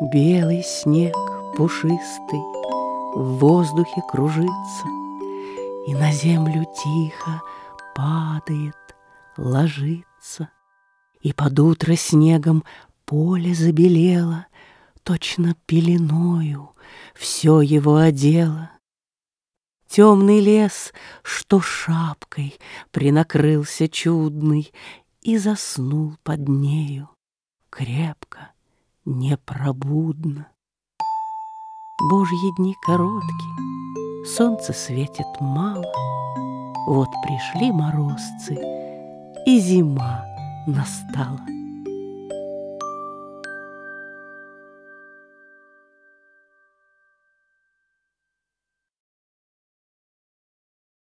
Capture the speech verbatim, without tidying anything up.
Белый снег пушистый в воздухе кружится и на землю тихо падает, ложится. И под утро снегом поле забелело, точно пеленою все его одело. Темный лес, что шапкой принакрылся чудный, и заснул под нею крепко, непробудно. Божьи дни короткие, солнце светит мало, вот пришли морозцы, и зима настала.